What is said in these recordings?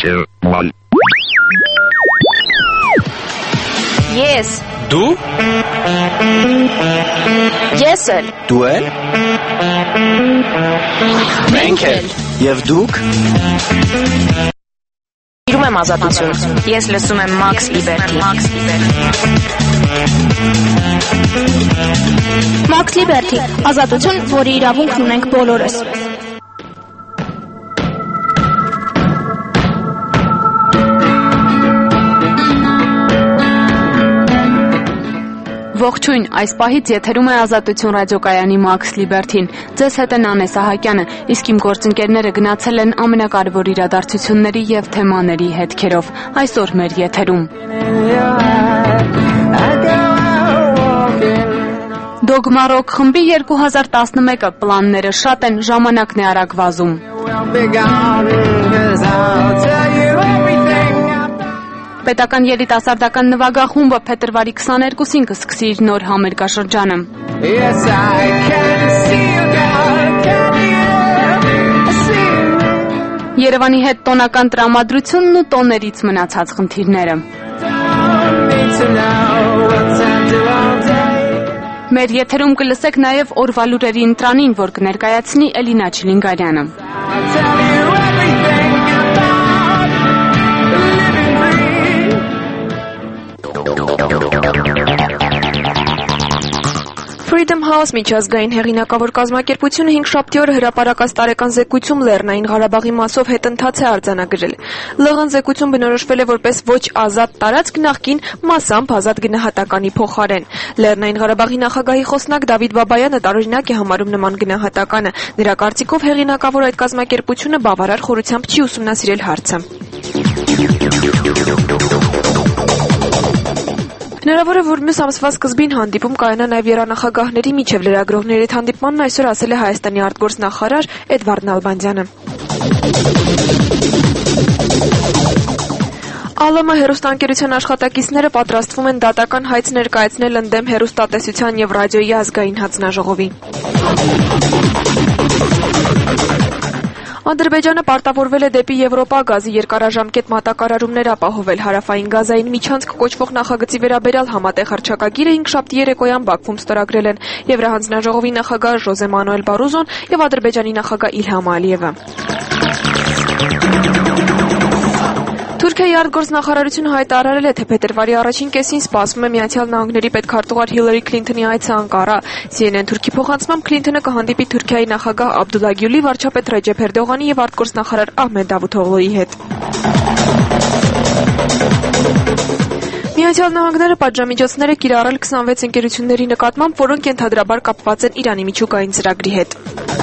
2, 1. Ես Դու Ես էլ Դու էլ Մենք էլ Եվ դուք Իրում եմ ազատություն Ես լսում եմ Max Liberty Max Liberty ազատություն, որի իրավունքն ունենք բոլորս Ողջույն, այս պահից եթերում է Ազատություն ռադիոկայանի Max Liberty-ն։ Ձեզ հետ է Նանե Սահակյանը, իսկ իմ գործընկերները գնացել են ամենակարևոր իրադարձությունների եւ թեմաների հետքերով։ Այսօր մեր եթերում Dogma Rock խմբի 2011-ը պլանները շատ են, ժամանակն է արագ վազում։ Պետական երիտասարդական նվագախումբը փետրվարի 22-ին կսկսի իր նոր համերգաշրջանը։ Երևանի հետ տոնական տրամադրությունն ու տոներից մնացած խնդիրները։ Մեր եթերում կլսեք նաև օրվա լուրերի ընտրանին, որ կներկայացնի Էլինա Չիլինգարյանը։ Freedom House միջազգային հեղինակավոր կազմակերպությունը 5 շաբթի օրը հրապարակած տարեկան զեկույցում Լեռնային Ղարաբաղի մասով հետընթաց է արձանագրել։ ԼՂ զեկույցում բնորոշվել է որպես ոչ ազատ տարածք նախկին մասամբ ազատ գնահատականի փոխարեն։ Լեռնային Ղարաբաղի նախագահի խոսնակ Դավիթ Բաբայանը տարօրինակ է համարում նման գնահատականը։ Նրա կարծիքով հեղինակավոր այդ կազմակերպությունը բավարար խորությամբ չի ուսումնասիրել հարցը։ Հնարավոր է, որ մյուս ամսվա սկզբին հանդիպում կայանա նաև երանախագահների միջև լրագրողների հետ հանդիպմանն այսօր ասել է Հայաստանի արտգործնախարար Էդվարդ Նալբանդյանը։ ԱԼՄ հեռուստաընկերության աշխատակիցները պատրաստվում են դատական հայց ներկայացնել ընդդեմ հեռուստատեսության եւ ռադիոյի ազգային հանձնաժողովի։ Ադրբեջանը պարտավորվել է դեպի Եվրոպա գազի երկարաժամկետ մատակարարումներ ապահովել հարավային գազային միջանցք կոչվող նախագծի վերաբերյալ համատեղ հռչակագիրը 5 շաբթի երեկոյան Բաքվում ստորագրել են Եվրահանձնաժողովի նախագահ Ժոզե Մանուել Բարոզոն եւ Ադրբեջանի նախագահ Իլհամ Ալիևը։ Թուրքիայի արտգործնախարարությունը հայտարարել է, թե փետրվարի առաջին կեսին սպասվում է Միացյալ Նահանգների պետքարտուղար Հիլարի Քլինթոնի այցը Անկարա։ CNN թուրքի փոխանցմամբ Քլինթոնը կհանդիպի Թուրքիայի նախագահ Աբդուլլա Գյուլի, վարչապետ Ռեջեփ Էրդողանի եւ արտգործնախարար Ահմեդ Դավութօղլուի հետ։ Միացյալ Նահանգները պատժամիջոցներ է կիրառել 26 ընկերությունների նկատմամբ, որոնք ենթադրաբար կապված են Իրանի միջուկային ծրագրի հետ։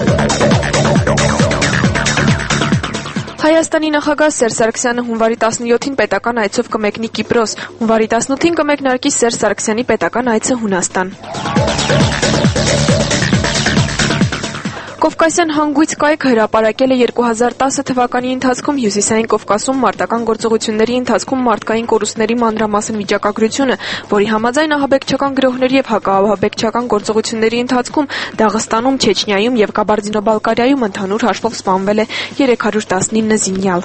Հայաստանի նախագահ Սերժ Սարգսյանը հունվարի 17-ին պետական այցով կմեկնի Կիպրոս, հունվարի 18-ին կմեկնարկի Սերժ Սարգսյանի պետական այցը Հունաստան։ Կովկասյան հանգույց կայքը հրապարակել է 2010 թվականի ընթացքում Հյուսիսային Կովկասում մարտական գործողությունների ընթացքում մարդկային կորուստների մանրամասն վիճակագրությունը, որի համաձայն ահաբեկչական գրոհների եւ հակաահաբեկչական գործողությունների ընթացքում Դաղստանում, Չեչնիայում եւ Կաբարդինո-Բալկարիայում ընդհանուր հաշվով սպանվել է 319 զինյալ։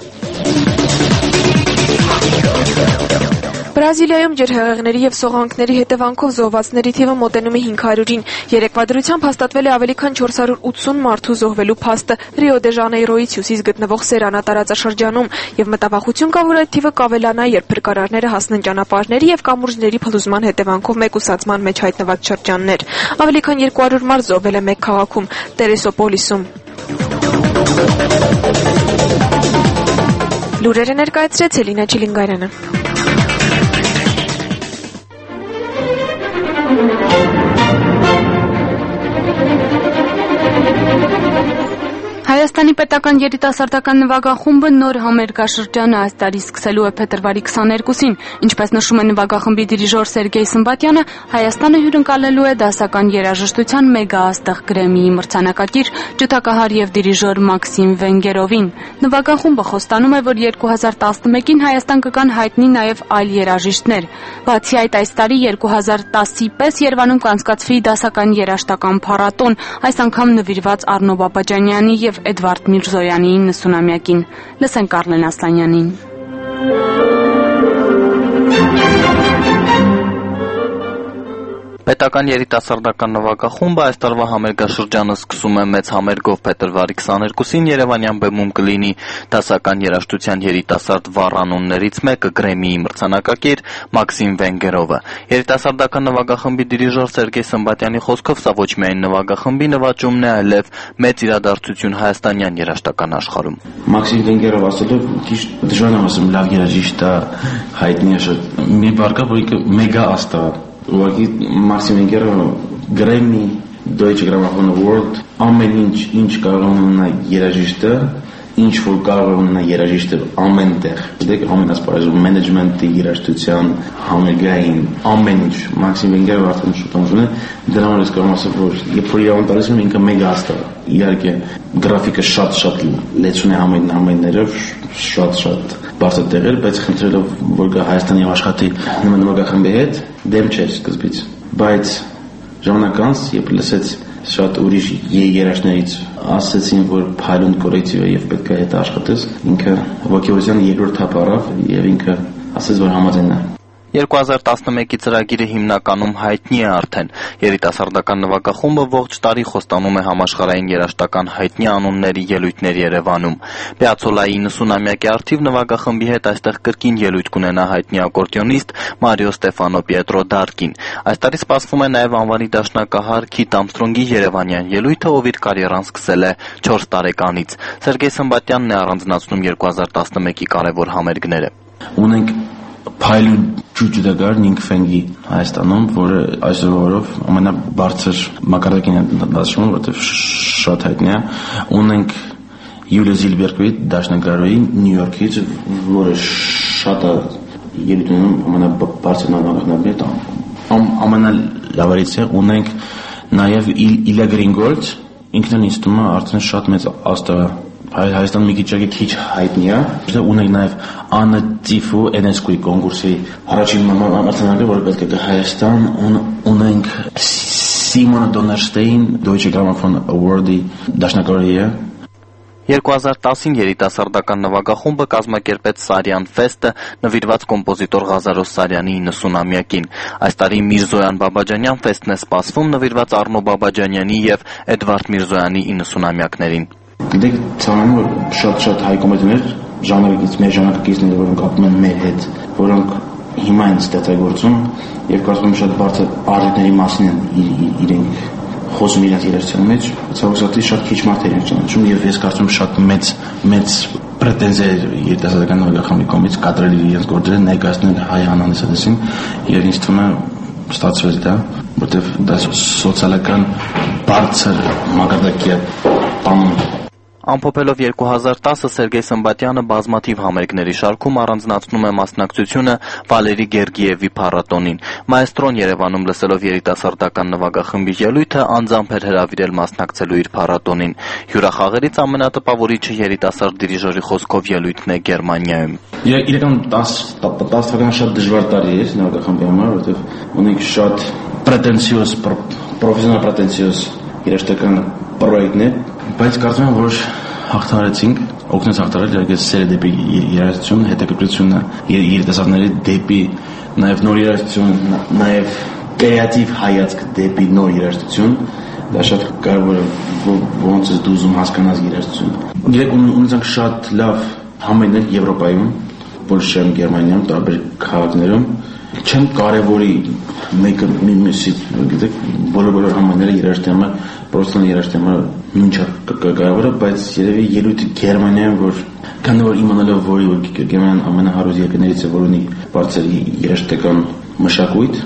Բրազիլիայում ջրհեղեղների եւ սողանքների հետևանքով զոհվածների թիվը մոտենում է 500-ին։ Երեկվա դրությամբ հաստատվել է ավելի քան 480 մարդու զոհվելու փաստը Ռիո դե Ժանեյրոյից հյուսիս գտնվող Սերանա տարածաշրջանում եւ մտավախություն կա, որ այդ թիվը կավելանա, երբ փրկարարները հասնեն ճանապարհների եւ կամուրջների փլուզման հետևանքով մեկուսացման մեջ հայտնված շրջաններ։ Ավելի քան 200 մարդ զոհվել է մեկ քաղաքում՝ Տերեսոպոլիսում։ Լուրերը ներկայացրեց Էլինա Չիլինգարյանը։ Հայաստանի պետական երիտասարդական նվագախումբը նոր համերգաշրջանը այս տարի սկսելու է փետրվարի 22-ին, ինչպես նշում է նվագախմբի դիրիժոր Սերգեյ Սմբատյանը, Հայաստանը հյուրընկալելու է դասական երաժշտության մեգաաստղ Գրեմիի մրցանակակիր ջութակահար եւ դիրիժոր Մաքսիմ Վենգերովին։ Նվագախումբը խոստանում է, որ 2011-ին Հայաստան կգան հայտնի նաեւ այլ երաժիշտներ։ Բացի այդ, այս տարի 2010-ի պես Երևանում կանցկացվի դասական երաժշտական փառատոն, այս անգամ նվիրված Առնո Բաբաջանյանի եւ Էդվարդ Միրզոյանի 90-ամյակին։ Լսենք Արլեն Ասլանյանին։ Պետական երիտասարդական նվագախումբը այս տարվա համերգաշրջանը սկսում է մեծ համերգով փետրվարի 22-ին Երևանյան բեմում կլինի դասական երաժշտության երիտասարդ վառ անուններից մեկը Գրեմիի մրցանակակիր Մաքսիմ Վենգերովը։ Երիտասարդական նվագախմբի դիրիժոր Սերգեյ Սմբատյանի խոսքով սա ոչ միայն նվագախմբի նվաճումն է, այլև մեծ իրադարձություն հայաստանյան երաժշտական աշխարհում։ Մաքսիմ Վենգերով ասելով դժվար է ասեմ լավ երաժիշտ է, հայտնի է շատ։ Մի բառ կա, որ ինքը մեգա աստղ է։ Ուղղակի Մաքսիմ Վենգերովը Grammy, Deutsche Grammophon Award, ամեն ինչ կարող է ունենալ երաժիշտը, ինչ որ կարող է ունենալ երաժիշտը ամենտեղ։ Դեք ամեն ասպարեզում մենեջմենտի, երաժշտության, համերգային, ամեն ինչ Մաքսիմ Վենգերովը արդեն շուտով ունի, դրա համար ես կարող եմ ասել, որ երբ որ իրավան տալիս եմ ինքը մեգա աստղ է։ Իհարկե գրաֆիկը շատ լեցուն է համայններով, շատ բարձր տեղեր, բայց խնդրելով որ գա Հայաստանի աշխատի նվագախմբի հետ դեմ չէր սկզբից, բայց ժամանակ անց երբ լսեց շատ ուրիշ երաժշտներից ասացին որ փայլուն կոլեկտիվ է եւ պետք է հետ աշխատես, ինքը ոգևորության երկրորդ թափ առավ եւ ինքը ասաց որ համաձայն է։ 2011-ի ծրագիրը հիմնականում հայտնի է արդեն։ Երիտասարդական նվագախումբը ողջ տարի խոստանում է համաշխարհային երաժշտական հայտնի անունների ելույթներ Երևանում։ Պիացոլայի 90-ամյակի արդիվ նվագախմբի հետ այստեղ կրկին ելույթ կունենա հայտնի ակորդեոնիստ Մարիո Ստեֆանո Պիետրո Դարկին։ Այս տարի սպասվում է նաև անվանի դաշնակահար Քիթ Ամստրոնգի երևանյան ելույթը, ով իր կարիերան սկսել է 4 տարեկանից։ Սերգեյ Սմբատյանն է առանձնացնում 2011-ի կարևոր համերգները։ Ունենք փայլուն ջուջուդագար Նինք Ֆենգի Հայաստանում, որը այսօրով ամենաբարձր մակարդակին է դասում, որտեղ շատ հայտնի է։ Ունենք Յուլիա Զիլբերգի դաշնագրարոյի Նյու Յորքից, որը շատ է ելույթում ամենաբարձր նվագախմբի ամենալավերից է։ Ունենք նաև Իլիա Գրինգոլց, ինքն էլ ինձ թվում է արդեն շատ մեծ աստղ է։ Հայաստան մի քիչ հայտնի է։ Ունենք նաև Աննա Ծիֆու Էնեսկուի կոնկուրսի առաջին մրցանակը, որը պետք է գա Հայաստան։ Ունենք Սիմոնա Դոններշտեին Deutsche Grammophon Award-ի դաշնակահարի է։ 2010-ին երիտասարդական նվագախումբը կազմակերպեց Սարյան ֆեստը, նվիրված կոմպոզիտոր Ղազարոս Սարյանի 90-ամյակին։ Այս տարի Միրզոյան Բաբաջանյան ֆեստն է սպասվում, նվիրված Արնո Բաբաջանյանի եւ Էդվարդ Միրզոյանի 90-ամյակներին։ Գիտեք, ցավալի որ շատ հայ կոմպոզիտորներ ժանրից մեր ժանրակիցներ, որոնք ապրում են մեր հետ, որոնք հիմա են ստեղծագործում եւ կարծում եմ շատ բարձր արժեքների մասին են իրենք խոսում իրենց երաժշտության մեջ, ցավոք շատ քիչ մարդեր են ճանաչում եւ ես կարծում եմ շատ մեծ պրետենզիա երիտասարդական նվագախմբի կողմից կատարել իրենց գործերը ներկայացնել հայ հանրացածին եւ ինձ թվում է ստացվեց դա, որտեղ դա սոցիալական բարձր մակարդակի բան։ Ամփոփելով 2010-ը Սերգեյ Սմբատյանը բազմաթիվ համերգների շարքում առանձնացնում է մասնակցությունը Վալերի Գերգիևի փառատոնին։ Մայստրոն Երևանում լսելով երիտասարդական նվագախմբի ելույթը անձամբ էր հրավիրել մասնակցելու իր փառատոնին։ Հյուրախաղերից ամենատպավորիչը երիտասարդ դիրիժորի խոսքով ելույթն է Գերմանիայում։ Իրական 10 թվականը շատ դժվար տարի էր նվագախմբի համար, որովհետև ունենք շատ պրետենցիոզ, պրոֆեսիոնալ պրետենցիոզ երաժշտական պրոյեկտներ, բայց կարծում եմ, որ հաղթարեցինք, օգնեց հաղթարել իհարկե սերը դեպի երաժշտություն, հետաքրքրությունը երիտասարդների դեպի նաև նոր երաժշտություն, նաև կրեատիվ հայացք դեպի նոր երաժշտություն, դա շատ կարևոր է, ոնց ես դու ուզում հասկանաս երաժշտություն։ Գիտեք, ունեցանք շատ լավ համերգներ Եվրոպայում, Պոլշայում, Գերմանիայում, տարբեր քաղաքներում, չեմ կարևորի մեկը մյուսից, գիտեք, բոլոր համերգները երաժշտության համար, պրոֆեսիոնալ երաժշտության համար նույնչափ կարևոր է, բայց երևի ելույթը Գերմանիայում, որ քանի որ իմանալով, որ Գերմանիան ամենահարուստ երկրներից է, որ ունի բարձր երաժշտական մշակույթ,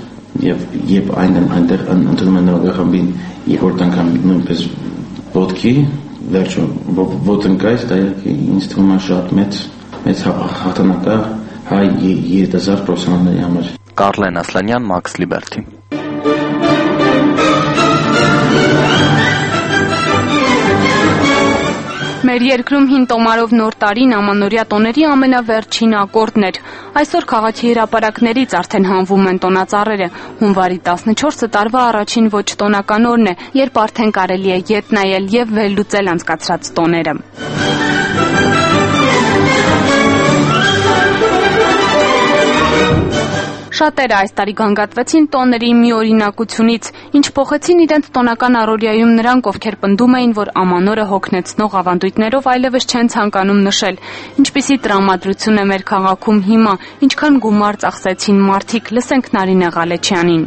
եւ այնտեղ ընդունում են նվագախմբին երկրորդ անգամ նույնպես ոտքի, վերջո ոտնկայց, դա ինձ թվում է շատ մեծ հաղթանակ է հայ երիտասարդ պրոֆեսիոնալների համար։ Կարլեն Ասլանյան, Max Liberty։ Մեր երկրում հին տոմարով նոր տարին ամանորյա տոների ամենավերջին ակորդն էր։ Այսօր քաղաքի հրապարակներից արդեն հանվում են տոնածառերը։ Հունվարի 14-ը տարվա առաջին ոչ տոնական օրն է, երբ արդեն կարելի է ետ նայել եւ վերլուծել անցկացրած տոները։ Շատերը այս տարի գանգատվեցին տոների մի օրինակությունից, ինչ փոխեցին իրենց տոնական առօրյայում նրանք, ովքեր պնդում էին, որ ամանորը հոգնեցնող ավանդույթներով այլևս չեն ցանկանում նշել։ Ինչպիսի տրամադրություն է մեր քաղաքում հիմա, ինչքան գումար ծախսեցին մարդիկ, լսենք Նարինե Ղալեչյանին։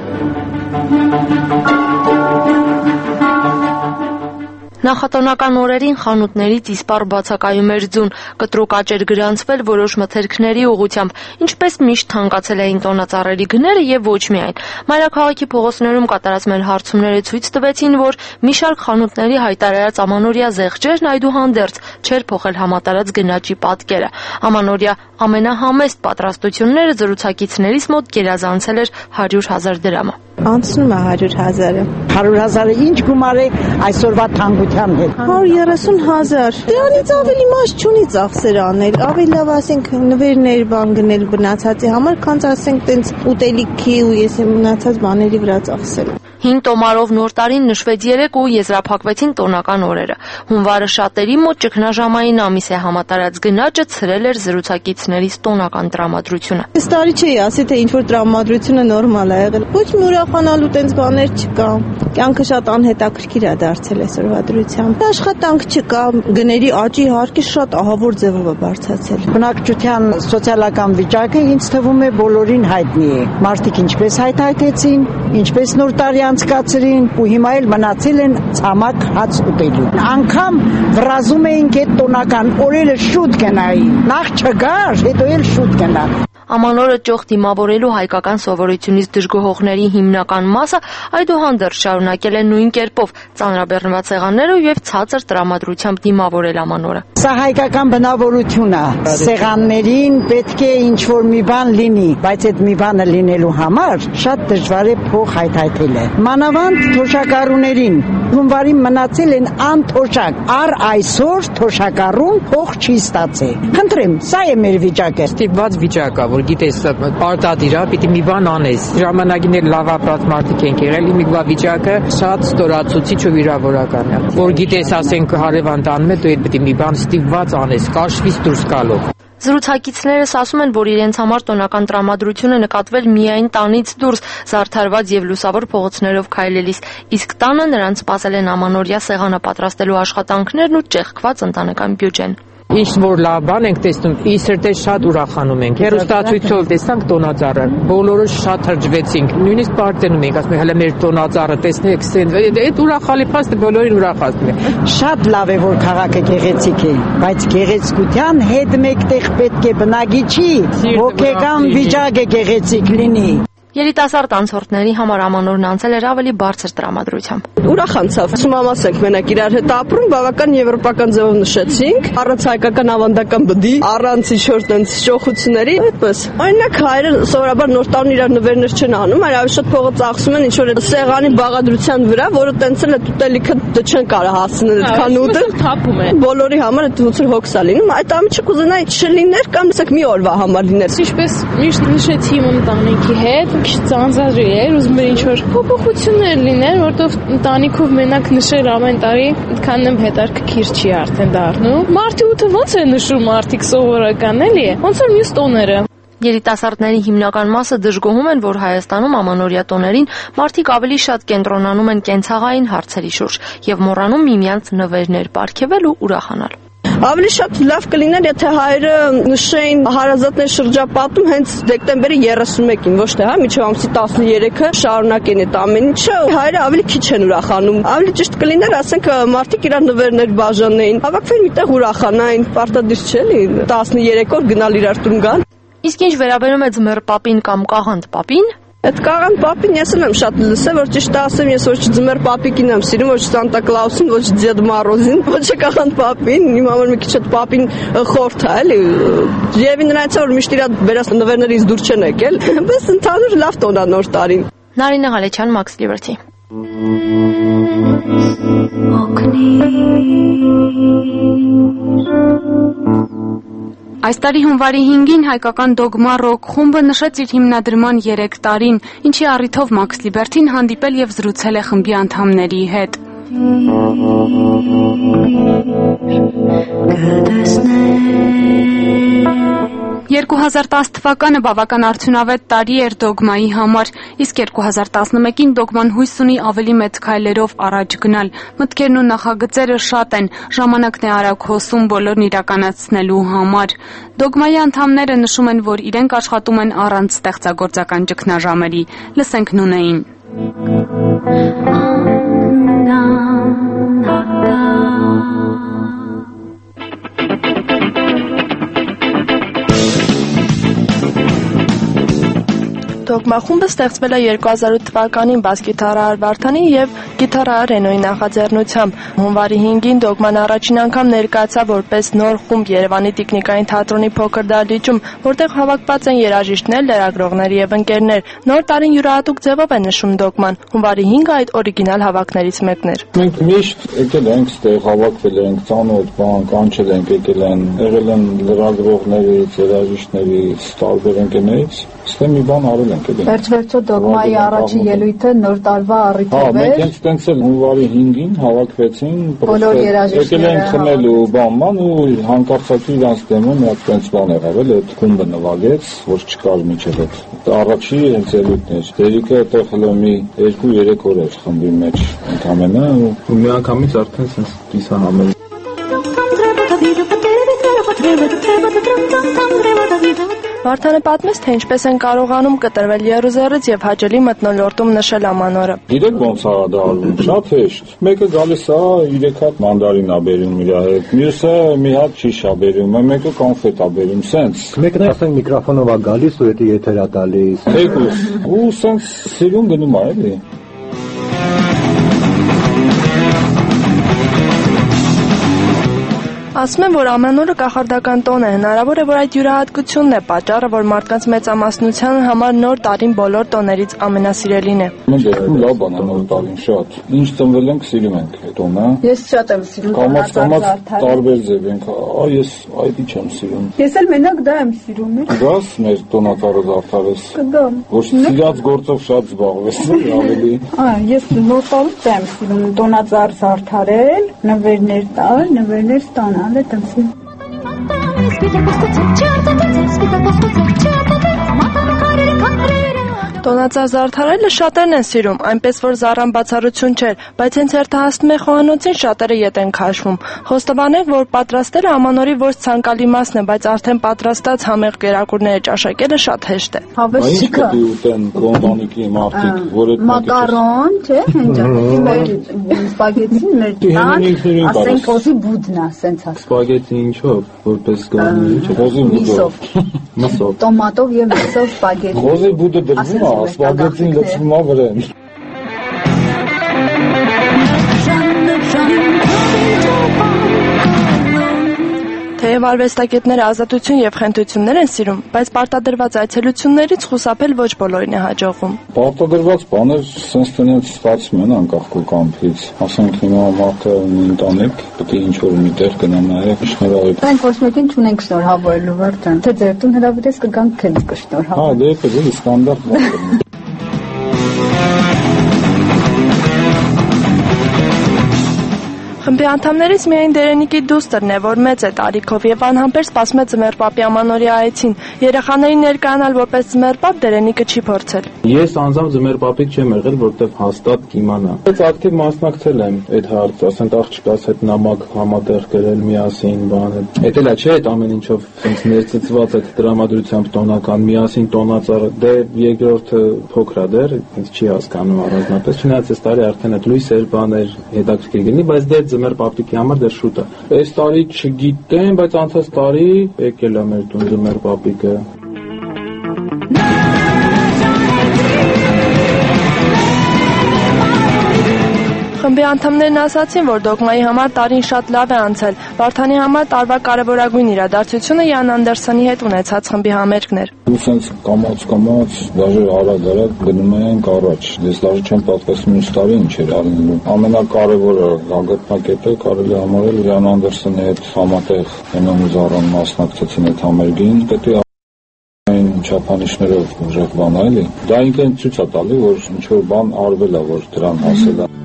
Նախատոնական օրերին խանութներից իսպառ բացակայում էր ձուն, կտրուկ աճ էր գրանցվել որոշ մթերքների ուղղությամբ, ինչպես միշտ թանկացել էին տոնածառերի գները եւ ոչ միայն։ Մայրաքաղաքի փողոցներում կատարած մեր հարցումները ցույց տվեցին, որ մի շարք խանութների հայտարարած ամանորյա զեղչերն այդուհանդերձ չէր փոխել համատարած գնաճի պատկերը։ Ամանորյա ամենահամեստ պատրաստությունները զրուցակիցներից մոտ գերազանցել էր 100,000 դրամը։ Անցնում է 100,000-ը։ 100,000-ը ինչ գումար է այսօրվա թանկության հետ։ 130,000։ Դրանից ավելի մաս չունի ծախսեր անել։ Ավելի լավ ասենք նվերներ բան գնել մնացածի համար, քան ասենք տենց ուտելիքի ու ես մնացած բաների վրա ծախսել։ Հին տոմարով նոր տարին նշվեց 3 ու եզրափակվեցին տոնական օրերը։ Հունվարը շատերի մոտ ճգնաժամային ամիս է, համատարած գնաճը ցրել էր զրուցակիցներից տոնական տրամադրությունը։ Այս տարի չի ասի թե ինչ որ տրամադրությունը նորմալ է եղել։ Ոչ մի ուրախանալու տենց բաներ չկա։ Կյանքը շատ անհետաքրքիր է դարձել այսօրվա դրությամբ։ Աշխատանք չկա, գների աճի հարկը շատ ահավոր ձևով է բարձրացել։ Բնակչության սոցիալական վիճակը ինձ թվում է բոլորին հայտնի է։ Մարդիկ ինչպես հայթայթեցին, ինչպես նոր տարի անցկացրին ու հիմա էլ մնացել են ցամաք հաց ուտելու։ Անգամ վրազում էինք այդ տոնական օրերը շուտ գնային։ Նախ չգար, հետո էլ շուտ գնա։ Ամանորը ճոխ դիմավորելու հայկական սովորությունից դժգոհողների հիմնական մասը այդուհանդերձ շարունակել է նույն կերպով ծանրաբեռնված սեղաններով եւ ցածր տրամադրությամբ դիմավորել ամանորը։ Սա հայկական բնավորություն է։ Սեղաններին պետք է ինչ-որ մի բան լինի, բայց այդ մի բանը լինելու համար շատ դժվար է փող հայթայթելը։ Մանավանդ թոշակառուներին հունվարին մնացել են անթոշակ։ Առ այսօր թոշակառուն փող չի ստացել։ Խնդրեմ, սա է մեր վիճակը։ Ստիպված վիճակ է, որ գիտես, պարտադիր է, պիտի մի բան անես։ Ժամանակին էլ լավ ապրած մարդիկ ենք եղել, հիմա վիճակը շատ ստորացուցիչ ու վիրավորական է։ Որ գիտես, ասենք հարևան տանում է, դու էլ պիտի մի բան ստիպված անես, կաշվից դուրս գալով։ Զրուցակիցներս ասում են, որ իրենց համար տոնական տրամադրությունը նկատվել միայն տանից դուրս, զարդարված եւ լուսավոր փողոցներով քայլելիս, իսկ տանը նրանց սպասել են ամանորյա սեղանը պատրաստելու աշխատանքներն ու ճեղքված ընտանեկան բյուջեն։ Ինչ որ լավ բան ենք տեսնում, իսրտե շատ ուրախանում ենք։ Հեռուստացույցով տեսանք տոնածառը, բոլորը շատ հրճվեցինք, նույնիսկ պարտենում ենք, ասում ենք, հələ մեր տոնածառը տեսնեք, այդ ուրախալի փաստը բոլորին ուրախացնում է։ Շատ լավ է, որ քաղաքը գեղեցիկ է, բայց գեղեցկության հետ մեկտեղ պետք է բնագիչի հոգեկան վիճակը գեղեցիկ լինի։ Երիտասարդ անցորդների համար ամանորն անցել էր ավելի բարձր տրամադրությամբ։ Ուրախ անցավ։ Ուսումնամաս ենք մենակ իրար հետ ապրում, բավական եվրոպական ձևով նշեցինք, առանց հայկական ավանդական բդի, առանց ինչ-որ տենց ճոխությունների, այդպես։ Օրինակ հայերը սովորաբար նոր տարին իրար նվերներ չեն անում, այլ ավելի շատ փողը ծախսում են ինչ-որ սեղանի բաղադրության վրա, որը տենց էլ է ուտելիքը չեն կարող հասնել այդքան ուտել, թափում է։ Բոլորի համար այդ ոնց որ հոգս է լինում, այդ ամիջը կուզենայի չլիներ կամ ասեք մի օրվա համար լիներ։ Ինչպես միշտ նշեցի իմ ընտանիքի հետ, ծանծաղի էր, ուզում էր ինչ-որ փոփոխություններ լիներ, որտով ընտանիքով մենակ նշել ամեն տարի այդքան եմ հետաքրքիր չի արդեն դառնում։ Մարտի 8-ը ոնց է նշում մարդիկ սովորական էլի է, ոնց որ մյուս տոները։ Երիտասարդների հիմնական մասը դժգոհում են, որ Հայաստանում ամանորյա տոներին մարդիկ ավելի շատ կենտրոնանում են կենցաղային հարցերի շուրջ եւ մոռանում միմյանց նվերներ պարգևել ու ուրախանալ։ Ավելի շատ լավ կլիներ, եթե հայերը նշեին հարազատներ շրջապատում հենց դեկտեմբերի 31-ին, ոչ թե հա, մինչև ամսի 13-ը շարունակեն այդ ամեն ինչը, հայերը ավելի քիչ են ուրախանում։ Ավելի ճիշտ կլիներ, ասենք մարդիկ իրար նվերներ բաժանեին, հավաքվեն միտեղ ուրախանային, պարտադիր չէ՞ լի 13 օր գնալ իրար տուն գալ։ Իսկ ինչ վերաբերում է ձմեռ պապին կամ կաղանդ պապին, այդ կաղանդ պապին ես եմ շատ լսել, որ ճիշտ ասեմ, ես ոչ ձմեռ պապիկին եմ սիրում, ոչ Սանտա Կլաուսին, ոչ Դեդ Մարոզին, ոչ կաղանդ պապին, իմ համար մի քիչ այդ պապին խորթ է, էլի։ Եվ նրանց որ միշտ իր վերած նվերներից դուր չեն եկել, բայց ընդհանուր լավ տոն է նոր տարին։ Նարինե Ղալեչյան, Max Liberty։ Այս տարի հունվարի 5-ին հայկական դոգմա ռոք խումբը նշեց իր հիմնադրման 3 տարին, ինչի առիթով Max Liberty-ն հանդիպել եւ զրուցել է խմբի անդամների հետ։ 2010 թվականը բավական արդյունավետ տարի էր դոգմայի համար, իսկ 2011-ին դոգման հույս ունի ավելի մեծ քայլերով առաջ գնալ։ Մտքերն ու նախագծերը շատ են, ժամանակն է արագ հոսում բոլորն իրականացնելու համար։ Դոգմայի անդամները նշում են, որ իրենք աշխատում են առանց ստեղծագործական ճգնաժամերի։ Լսենք Նունեին։ Դոգմա խումբը ստեղծվել է 2008 թվականին բաս գիտարահար Վարդանի եւ գիտարահար Ռենոյի նախաձեռնությամբ։ Հունվարի 5-ին Դոգման առաջին անգամ ներկայացավ որպես նոր խումբ Երևանի Տիկնիկային թատրոնի փոքր դահլիճում, որտեղ հավաքված են երաժիշտներ, լրագրողներ եւ ընկերներ։ Նոր տարին յուրահատուկ ձևով է նշում Դոգման։ Հունվարի 5-ը այդ օրիգինալ հավաքներից մեկն էր։ Մենք միշտ եկել ենք ստեղ, հավաքվել ենք, ծանոթ բան, կանչել ենք, եկել են, եղել են լրագրողներից, երաժիշտներից, տարբեր ընկերներից, ստե մի բան արել ենք։ Վերջ-վերջո Դոգմայի առաջին ելույթը նոր տարվա առիթով էր։ Մենք ենք ստենցել հունվարի 5-ին, հավաքվեցին, բոլոր երաժիշտները եկել են խմելու բան ու հանկարծակի իրանց դեմը մի հատ տենց բան եղավ, այդ խումբը նվագեց, որ չկար միջև այդ։ Առաջի հենց ելույթն էր։ Դերիկը այդտեղ հələ մի 2-3 օր էր խմբի մեջ ընդամենը ու մի անգամից արդեն sense կիսահամել։ Վարդանը պատմեց, թե ինչպես են կարողանում կտրվել եռուզեռից եւ հաճելի մթնոլորտում նշել ամանորը։ Գիտեք ոնց է դա արվում, շատ հեշտ։ Մեկը գալիս է 3 հատ մանդարին է բերում իր հետ, մյուսը մի հատ շիշ է բերում, մեկը կոնֆետ է բերում, սենց։ Մեկն ասենք միկրոֆոնով է գալիս ու դա եթեր է տալիս։ Թեկուս։ Ու սենց սիրուն գնում է, էլի։ Ասում են, որ ամանորը կախարդական տոն է, հնարավոր է, որ այդ յուրահատկությունն է պատճառը, որ մարդկանց մեծամասնության համար նոր տարին բոլոր տոներից ամենասիրելին է։ Մենք լավ բան է նոր տարին շատ։ Ինչ ծնվել ենք, սիրում ենք այդ տոնը։ Ես շատ եմ սիրում տոնածառ տարբեր ձև ենք։ Ես այդի չեմ սիրում։ Ես էլ մենակ դա եմ սիրում։ Գաս մեր տոնածառը զարդարես։ Կգամ։ Ոչ սիրած գործով շատ զբաղվես, ավելի։ Ես նոր տարուց եմ սիրում տոնածառ զարդարել, նվերներ տալ, նվերներ ստանալ։ Տոնածառ զարդարելը շատերն են սիրում, այնպես որ զառան բացառություն չէր, բայց հենց հերթահասնում է խոհանոցին շատերը ետ են քաշվում։ Խոստովանենք, որ պատրաստելը ամանորի ոչ ցանկալի մասն է, բայց արդեն պատրաստած համեղ կերակուրները ճաշակելը շատ հեշտ է։ Հավեսիկը ուտեն կոմբանիկի մարդիկ, որ այդ մակարոն, չէ՞, հենջակի մեր սպագետին մեր տան, ասենք օզի բուդնա, սենց է։ Սպագետի ինչով, որպես գարնի, չէ՞, օզի միսով։ Մսով։ Տոմատով եւ միսով սպագետի։ Օզի բուդը դրվում է, սպագետին լցվում է վրան։ Թեև արվեստագետները ազատություն եւ խենթություններ են սիրում, բայց պարտադրված այցելություններից խուսափել ոչ բոլորին է հաջողվում։ Պարտադրված բաներ sense տնից ստացվում են անկախ կամփից։ Ասենք հիմա մարդը ընտանիք պետք է ինչ-որ մի տեղ գնա նայեք շնորհավորել։ Մենք ոչ մեկին չունենք շնորհավորելու Վարդան։ Թե ձեր տուն հրավիրես կգանք քեզ կշնորհավորենք։ Հա, դե պետք է ստանդարտ բան է։ Խմբի անդամներից միայն Դերենիկի դուստրն է, որ մեծ է տարիքով եւ անհամբեր սպասում է Ձմեռպապի ամանորի այցին։ Երեխաներին ներկայանալ որպես Ձմեռպապ Դերենիկը չի փորձել։ Ես անձամբ Ձմեռպապիկ չեմ եղել, որտեղ հաստատ կիմանա։ Բայց ակտիվ մասնակցել եմ այդ հարց, ասենք աղջկաս հետ նամակ համատեղ գրել միասին, բանը։ Էդ էլա չէ, այդ ամեն ինչով sense ներծծված այդ դրամատրությամբ տոնական միասին տոնածառը, դե երկրորդը փոքր է դեռ, ինձ չի հասկանում առանձնապես։ Չնայած այս տարի արդեն այդ լույսեր, բաներ հետաքրքիր գնի, բայց դե Ձմեռ պապիկի համար դեռ շուտ է։ Այս տարի չգիտեմ, բայց անցած տարի եկել է մեր տուն Ձմեռ պապիկը։ Խմբի անդամներն ասացին, որ դոգմայի համար տարին շատ լավ է անցել։ Վարդանի համար տարվա կարևորագույն իրադարձությունը Յան Անդերսոնի հետ ունեցած խմբի համերգն էր։ Ուսենց կամաց, դաժե արագ գնում ենք առաջ։ Ես դաժե չեմ պատկասում մյուս տարի ինչ էր ալնելու։ Ամենակարևորը գագաթնակետը կարելի համարել Յան Անդերսոնի հետ համատեղ Հենոն Զարան մասնակցեցին այդ համերգին։ Պետք է այն չափանիշներով ուժեղ բան այլի։ Դա ինքն ցույց է տալի, որ ինչ որ բան արվել է, որ դրան հասել է։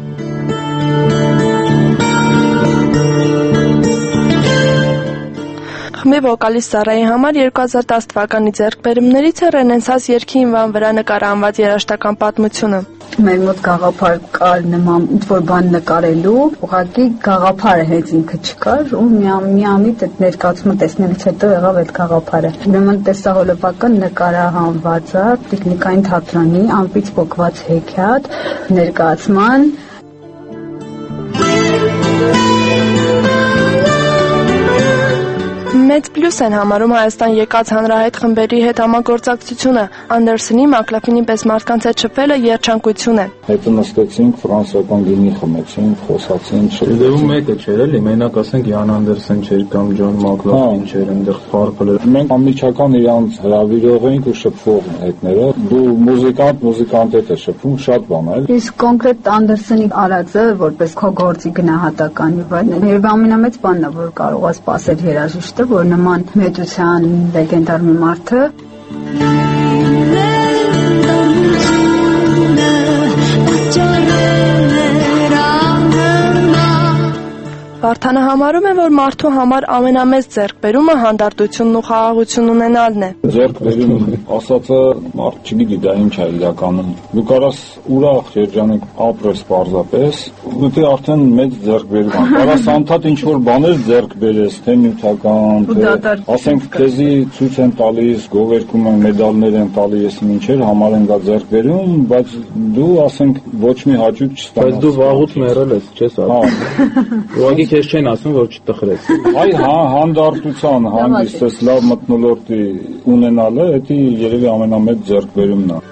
Խմբի վոկալիստ Զարայի համար 2010 թվականի ձեռքբերումներից է Ռենեսանս երգի անվան վրա նկարահանված երաժշտական պատմությունը։ Մեր մոտ գաղափար կար նման ինչ-որ բան նկարելու, ուղղակի գաղափարը հենց ինքը չկար ու միամիտ այդ ներկայացումը տեսնելուց հետո եղավ այդ գաղափարը։ Ուրեմն տեսահոլովակը նկարահանված է տեխնիկային թատրոնի ամպից փոկված հեքիաթ ներկայացման Մեծ պլյուս են համարում Հայաստան եկած հանրահայտ խմբերի հետ համագործակցությունը, Անդերսոնի, Մակլաֆլինի պես մարդկանց հետ շփվելը երջանկություն է։ Հետո նստեցինք, ֆրանսիական գինի խմեցինք, խոսացինք։ Դեպքում մեկը չէր էլի, մենակ ասենք Յան Անդերսոն չէր կամ Ջոն Մակլաֆլին չէր, այնտեղ փառփել։ Մենք անմիջական իրանց հրավիրող էինք ու շփվող հետները։ Դու մուզիկանտ հետ ես շփվում, շատ բան է։ Իսկ կոնկրետ Անդերսոնի արածը որպես քո գործի գնահատականի վայրն է։ Եվ ամենամեծ բանն է, որ կարող է սпасել երաժիշտը, որ նման մեծության լեգենդար մի մարդը Վարդանը համարում է, որ մարդու համար ամենամեծ ձեռքբերումը հանդարտությունն ու խաղաղություն ունենալն է։ Ձեռքբերում ասածը մարդ չգիտի դա ինչ է իրականում։ Դու կարաս ուրախ երջանիկ ապրես պարզապես, ու արդեն մեծ ձեռքբերում է։ Կարաս անդադ ինչ-որ բաներ ձեռք բերես, թե նյութական, թե ասենք քեզի ցույց են տալիս, գովերքում են, մեդալներ են տալիս, ինչեր համարեն դա ձեռքբերում, բայց դու ասենք ոչ մի հաճույք չստանաս։ Բայց դու վաղուց մեռել ես, չես ասում։ Քեզ չեն ասում, որ չտխրես։ Այ հանդարտության հանդիստ էս լավ մթնոլորտի ունենալը, դա երևի ամենամեծ ձեռքբերումն է։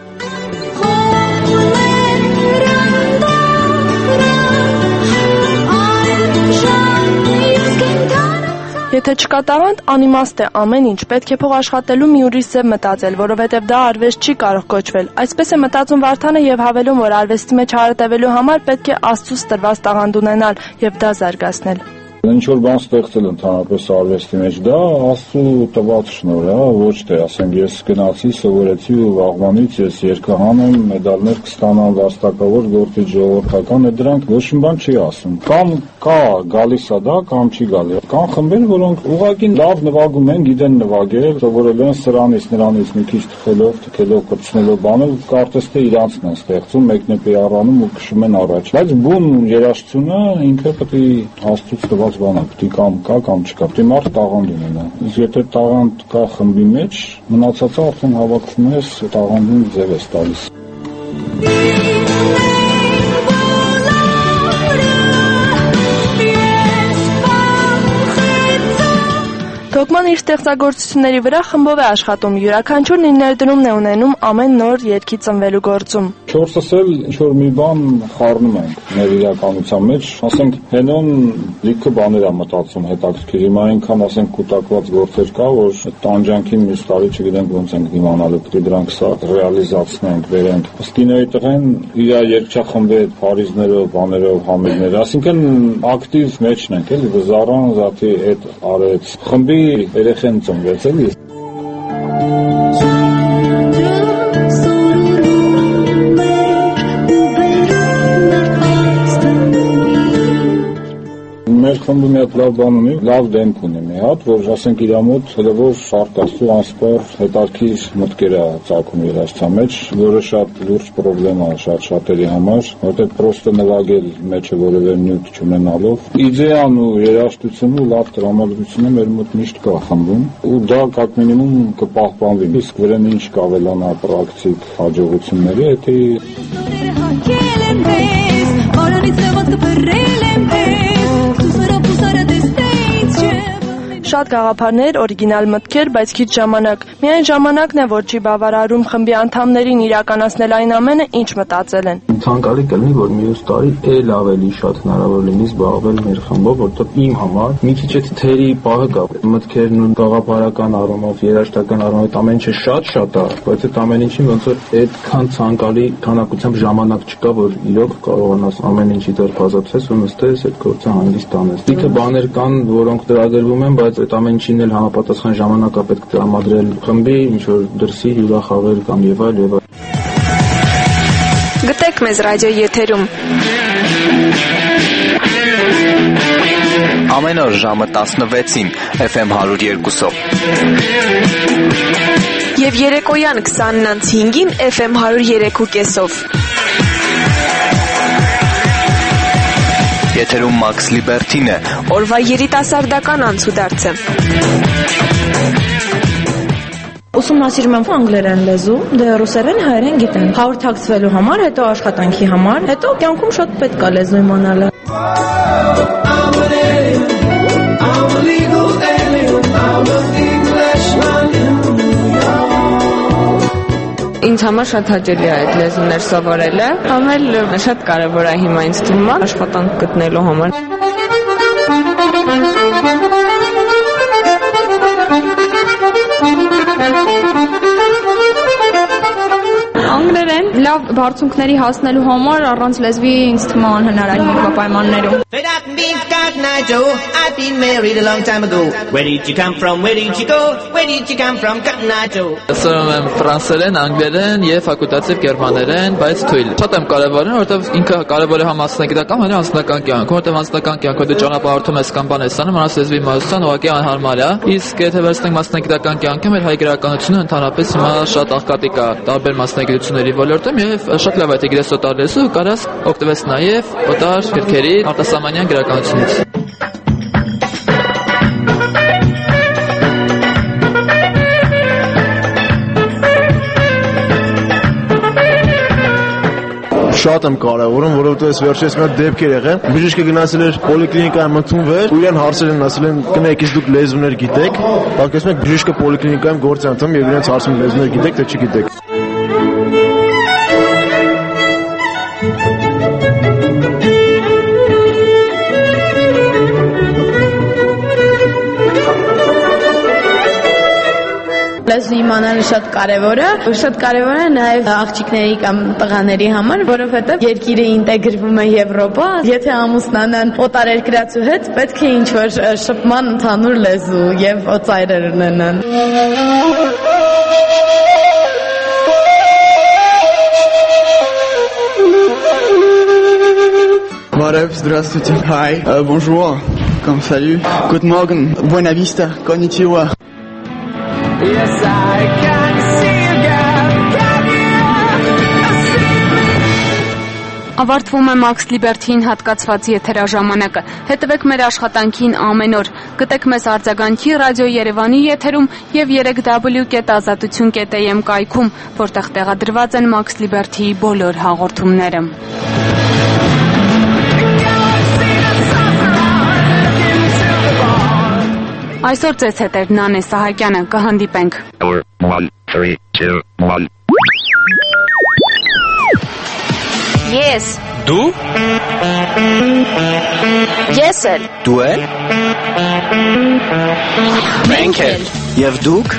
Եթե չկա տաղանդ, անիմաստ է ամեն ինչ, պետք է փող աշխատելու մի ուրիշ ձև մտածել, որովհետև դա արվեստ չի կարող կոչվել։ Այսպես է մտածում Վարդանը եւ հավելում, որ արվեստի մեջ հարատևելու համար պետք է Աստծուց տրված տաղանդ ունենալ եւ դա զարգացնել։ Ինչ որ բան ստեղծել ընդհանրապես արվեստի մեջ, դա Աստծո տված շնորհ է, ոչ թե ասենք ես գնացի, սովորեցի ու վաղվանից ես երգահան եմ, մեդալներ կստանամ, վաստակավոր գործի ժողովրդական, դրանք ոչ մի բան չի ասում։ Կամ կա գալիս է դա, կամ չի գալի։ Կան խմբեր, որոնք ուղղակի լավ նվագում են, գիտեն նվագել, սովորել են սրանից, նրանից մի քիչ թքելով, կրծնելով բանը, կարծես թե իրանցն են ստեղծում, մեկնեպի առանում ու քշում են առաջ։ Բայց բուն երաժշտությունը ինքը պետք է Աստծուց տված բան է, պետք է կամ չկա, պետք է մարդ տաղանդ ունենա։ Իսկ եթե տաղանդ կա խմբի մեջ, մնացածը արդեն հավաքվում ես, տաղանդին ձև ես տալիս։ Դոգման իր ստեղծագործությունների վրա խմբով է աշխատում, յուրաքանչյուրն իր ներդրումն է ունենում ամեն նոր երգի ծնվելու գործում։ Չորսս էլ ինչ-որ մի բան խառնում ենք մեր իրականության մեջ, ասենք Հենոն լիքը բաներ է մտածում հետաքրքիր, հիմա այնքան ասենք կուտակված գործեր կա, որ տանջանքին մյուս տարի չգիտենք ոնց ենք դիմանալու, պետք է դրանք սա ռեալիզացնենք, վերենք։ Ըստ կինոյի տղեն իր երգչախմբի հետ փարիզներով, բաներով, համերգներ, այսինքն ակտիվ մեջն ենք, էլի Զարան զաթի հետ արեց խմբի երեխեն ծնվեց էլի։ Մեր խմբը մի հատ լավ բան ունի, լավ դեմք ունի մի հատ, որ ասենք իր մոտ հլավոր շարք աստու անսպար հետարքիր մտքեր է ծագում երաժշտության մեջ, որը շատ լուրջ պրոբլեմ է շատերի համար, որտեղ պրոստը նվագել մեջը որևէ նյութ չունենալով, իդեան ու երաժշտությունը ու լավ տրամադրությունը մեր մոտ միշտ կա խմբում, ու դա կակ մինիմում կպահպանվի, իսկ վրան ինչ կավելանա պրակտիկ հաջողությունների, Շատ գաղափարներ, օրիգինալ մտքեր, բայց քիչ ժամանակ։ Միայն ժամանակն է, որ չի բավարարում խմբի անդամներին իրականացնել այն ամենը, ինչ մտածել են։ Ցանկալի կլինի, որ մյուս տարի էլ ավելի շատ հնարավոր լինի զբաղվել մեր խմբով, որտեղ իմ համար մի քիչ է թերի պահը կա։ Մտքերն ու գաղափարական առումով, երաժշտական առումով այդ ամեն ինչը շատ է, բայց այդ ամեն ինչին ոնց որ այդքան ցանկալի քանակությամբ ժամանակ չկա, որ իրոք կարողանաս ամեն ինչի դեռ ազատվես ու նստես այդ գործը հանգիստ անես։ Դիքը բաներ կան, որոնք տրամադրվում են, բայց այդ ամեն ինչին էլ համապատասխան ժամանակ է պետք տրամադրել խմբի, ինչ որ դրսի հյուրախաղեր կամ եւ այլ եւ այլ։ Գտեք մեզ ռադիոյի եթերում։ Ամեն օր ժամը 16-ին FM 102-ով։ Եվ երեկոյան 20:05-ին FM 103.5-ով։ Եթերում Max Liberty-ն է։ Օրվա երիտասարդական անցուդարձը։ Ուսումնասիրում եմ անգլերեն լեզու, դե ռուսերեն, հայերեն գիտեմ։ Հաղորդակցվելու համար, հետո աշխատանքի համար, հետո կյանքում շատ պետք է լեզու իմանալը։ Ինձ համար շատ հաճելի է այդ լեզուներ սովորելը, համել շատ կարևոր է հիմա ինձ թվում է աշխատանք գտնելու համար։ Անգլերեն լավ բարձունքների հասնելու համար առանց լեզվի ինձ թվում է անհնարին երկու պայմաններում։ I've been married a long time ago. Where did you come from? Where did you go? Where did you come from? Cotton Eye Joe. Սովորում եմ ֆրանսերեն, անգլերեն եւ ֆակուլտատիվ գերմաներեն, բայց թույլ։ Շատ եմ կարևորում, որովհետեւ ինքը կարևոր է համ մասնագիտական, համ անձնական կյանք։ Որովհետեւ անձնական կյանքում դու ճանապարհորդում ես կամ բան ես անում, առանց լեզվի իմաստության ուղղակի անհարմար է։ Իսկ եթե վերցնենք մասնագիտական կյանքում, հայ գրականությունը ընդհանրապես հիմա շատ աղքատիկ է տարբեր մասնագիտությունների ոլորտում եւ շատ լավ է թե գիտես օտար լեզու, կարաս օգտվես նաեւ օտար գրքերի արտասահմանյան գրականությունից։ Շատ եմ կարևորում, որովհետեւ այս վերջերս մի հատ դեպք էր եղել։ Բժիշկը գնացել էր պոլիկլինիկայում ընդունվել, ու իրեն հարցել են, ասել են՝ «Կնայեք, իսկ դուք լեզուներ գիտեք»։ Բացի մեկ բժիշկը պոլիկլինիկայում գործ է անում եւ իրենց հարցում լեզուներ գիտեք թե չգիտեք։ Լեզու իմանալը շատ կարևոր է նաև աղջիկների կամ տղաների համար, որովհետև երկիրը ինտեգրվում է Եվրոպա, եթե ամուսնանան օտարերկրացու հետ, պետք է ինչ-որ շփման ընդհանուր լեզու եւ ծայրեր ունենան։ Барев, здравствуйте. Hi, bonjour, comme salut. Guten Morgen, buena vista, konnichiwa. Yes, I can see you, girl. Can you? Ավարտվում է Max Liberty-ին հատկացված եթերաժամանակը։ Հետևեք մեր աշխատանքին ամեն օր։ Գտեք մեզ արձագանքի ռադիո Երևանի եթերում եւ 3w.azatutun.am կայքում, որտեղ տեղադրված են Max Liberty-ի բոլոր հաղորդումները։ Այսօր ձեզ հետ էր Նանե Սահակյանը, կհանդիպենք։ 1, 3, 2, 1 Ես Դու Ես էլ Դու էլ Մենք էլ Եվ դուք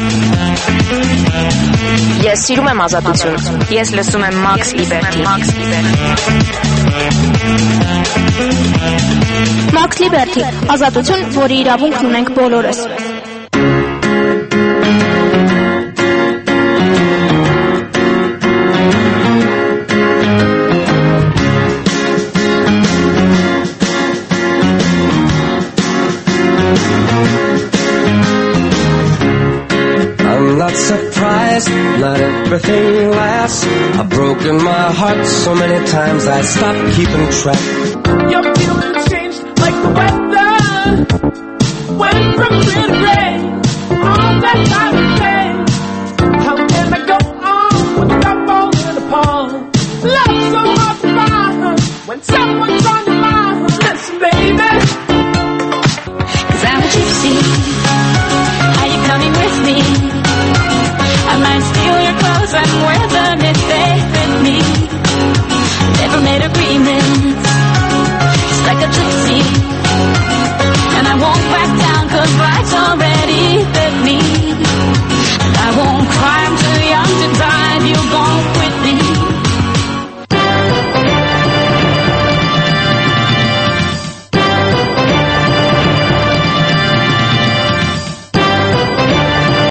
Ես սիրում եմ ազատություն Ես լսում եմ Max Liberty Max Liberty ազատություն, որի իրավունքն ունենք բոլորս։ Not surprised, not everything lasts. I've broken my heart so many times I stopped keeping track. Your feelings changed like the weather. Went from clear to gray. All that time and day.